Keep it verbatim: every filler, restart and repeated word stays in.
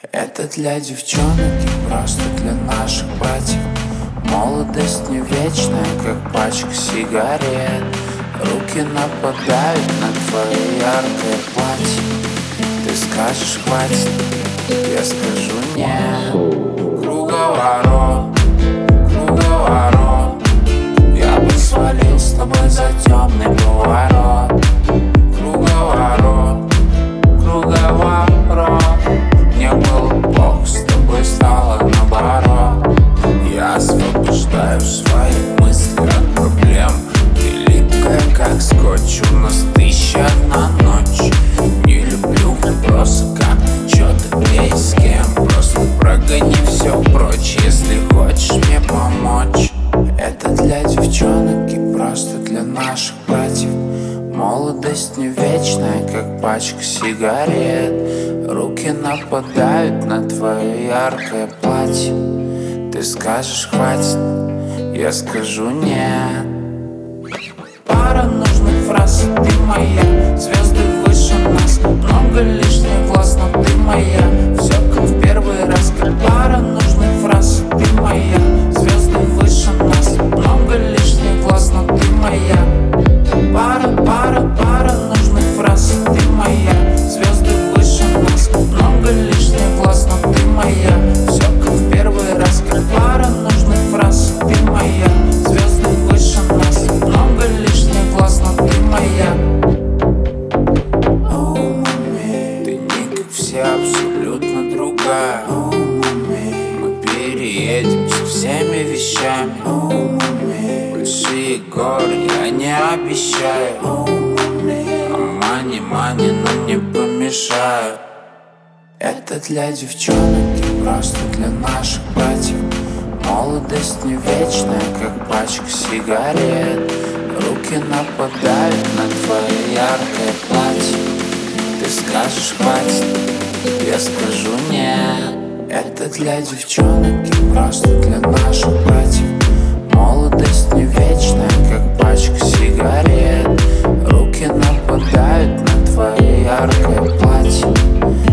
Это для девчонок и просто для наших братьев. Молодость не вечная, как пачка сигарет. Руки нападают на твое яркое платье. Ты скажешь хватит, я скажу нет. Круговорот, круговорот. Я бы свалил с тобой за темный поворот. Круговорот, круговорот. Мне было плохо, с тобой стало наоборот. Я освобождаю свои мысли от проблем. Ты липкая, как скотч, у нас тысяча одна ночь. Не люблю вопросы, как ты, чё ты, где и с кем. Просто прогони все прочь, если хочешь мне помочь. Это для девчонок и просто для наших братьев. Молодость не вечная, как пачка сигарет. Руки нападают на твое яркое платье. Ты скажешь хватит, я скажу нет. Пара нужных фраз, ты моя. Звезды выше нас, много лишних глаз, но ты моя. Все как в первый раз, как пара нужных фраз, ты моя. Звезды выше нас, много лишних глаз, но ты моя. Пара, пара, пара нужных фраз, ты моя. Звезды выше нас, много лишних глаз, но ты моя. Все как в первый раз, как пара нужных фраз, ты моя. Звезды выше нас, много лишних глаз, но ты моя. Oh, mami. Ты не как все, абсолютно другая. Oh, mami. Мы переедем со всеми вещами. Oh, mami. Большие горы я не обещаю. Oh, mami. А мани, мани нам не помешают. Это для девчонок и просто для наших братьев. Молодость не вечная, как пачка сигарет. Руки нападают на твое яркое платье. Ты скажешь хватит, я скажу нет. Это для девчонок и просто для наших братьев. Молодость не вечная, как пачка сигарет. Руки нападают на твое яркое платье.